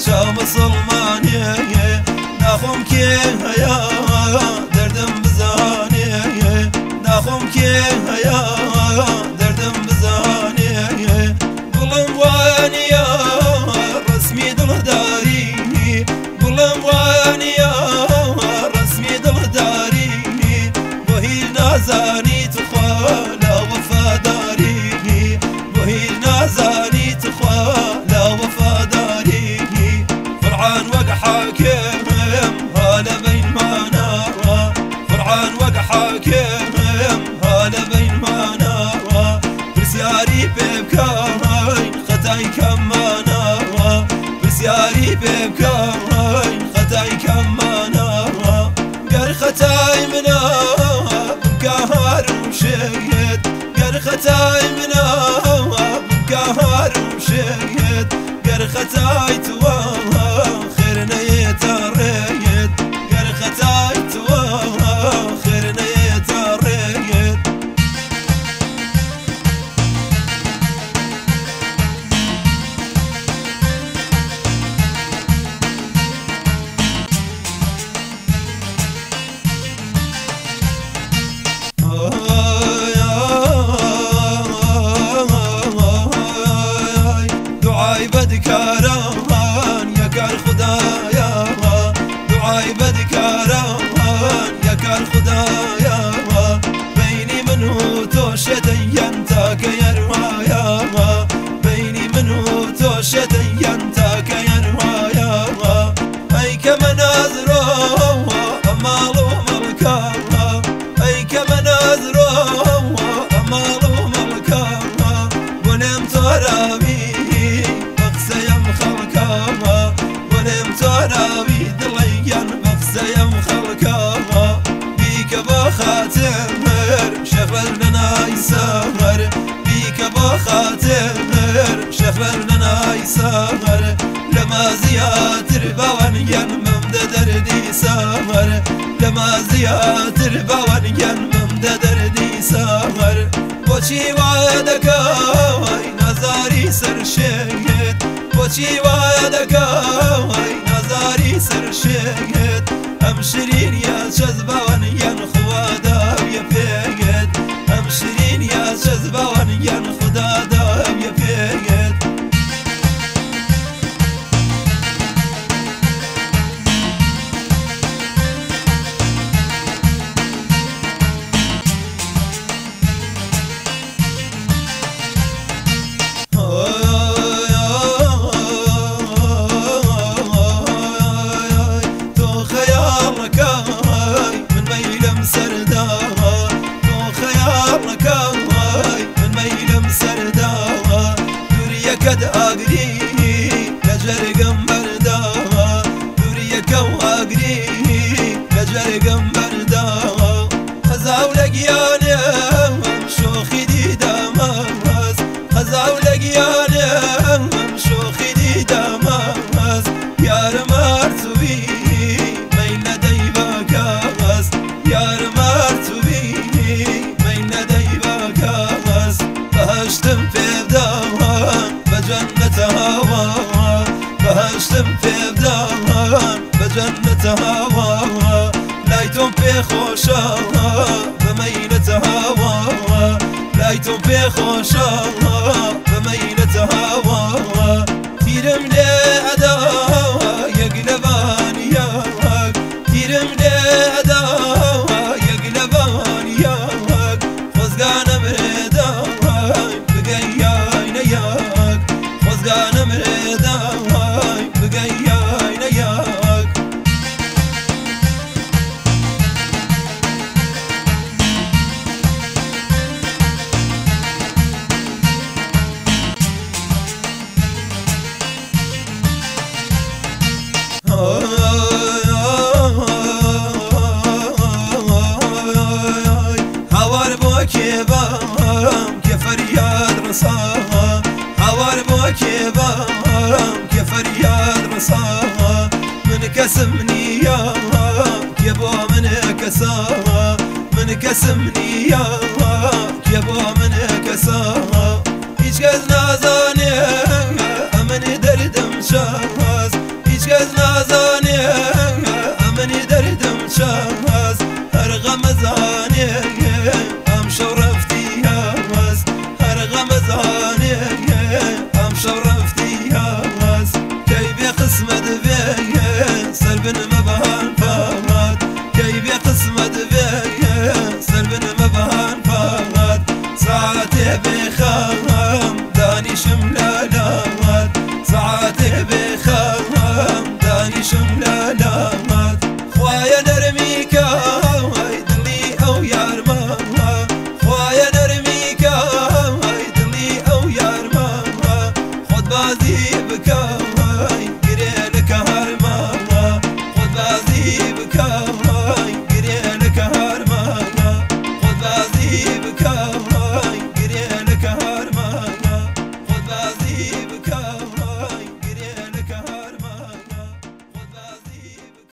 شا مسلمانیه نخوم که هیا دردم بزانیه نخوم که هیا دردم بزانیه بلم وانیا رسمی دلداری بلم وانیا رسمی دلداری بهیر نازانی تخوالا وفاداری بهیر نازانی تخوالا وفاداری فرعان وقع حاكم هلا بين مانا فرعان وقع حاكم هلا بين مانا برسياري ببكاين خطاي كمانا برسياري ببكاين خطاي كمانا قال خطاي منا بكهار وشيد قال خطاي منا بكهار وشيد قال خطاي تواها خيرنا يتريد قال خطاي تواها خيرنا يتريد دعاي بدكاران يا كان خدايا دعاي بدكاران يا كان خدايا بيني منه توشتي ينتاك يا روايا بيني منه توشتي ينتاك يا روايا اي كما ناظروا امالو ملكا اي كما ناظروا امالو ملكا ونم ترابي ترابي دليان بخزيم خلقها بيك بخاتمر شغلنا يسهر بيك بخاتمر شغلنا يسهر لما زياتر بوانيان ممد دردي سهر لما زياتر بوانيان ممد دردي سهر بوشي وعدك وي نزاري سرشيت بوشي وعدك وي نزاري سرشيت امشرين يا جذبان ين خوادا يا فيت امشرين يا جذبان ين خدادا يا فيت كد أقري لجرقم برداها دوري كو أقري لجرقم برداها خزاو لقياني شوخي دي داماس خزاو لقياني شوخي دي داماس يا رمارتوي مين لدي باكاس يا رمارتوي مين لدي باكاس بهشتم في بداها بجنة هوا بهشتم في بداها بجنة هوا لايتم في خوشا بمينة هوا لايتم في خوشا بمينة هوا تيرم لي أدا يقلبان ياك تيرم لي أدا يقلبان ياك خزقان مريدا بقياين ياك خزقان مريدا بقياين ياك هوار بوكي بام كفرياد رصاها هوار بوكي بام كفرياد رصاها من كسمني ياك يبو من كساها من كسمني ياك يبو من كساها هيج قد نازاني امن دردم شاز کەس نازانێ ئەمنی دەردم چاس هەر غەمەزانێ ئەم شەو ڕەفتی هەواز هەر غەمەزانێ ئەم شەو ڕەفتی هەواز کەی بێ قسمەت بێ سەر بنمە بەها